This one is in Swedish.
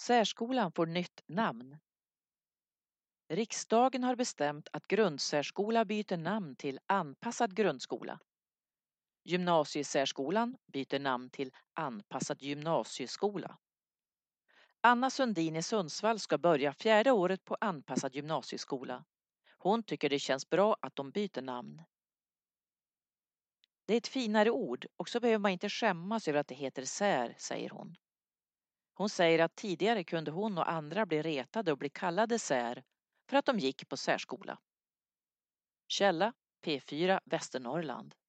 Särskolan får nytt namn. Riksdagen har bestämt att grundsärskola byter namn till anpassad grundskola. Gymnasiesärskolan byter namn till anpassad gymnasieskola. Anna Sundin i Sundsvall ska börja 4:e året på anpassad gymnasieskola. Hon tycker det känns bra att de byter namn. Det är ett finare ord och så behöver man inte skämmas över att det heter sär, säger hon. Hon säger att tidigare kunde hon och andra bli retade och bli kallade sär för att de gick på särskola. Källa P4 Västernorrland.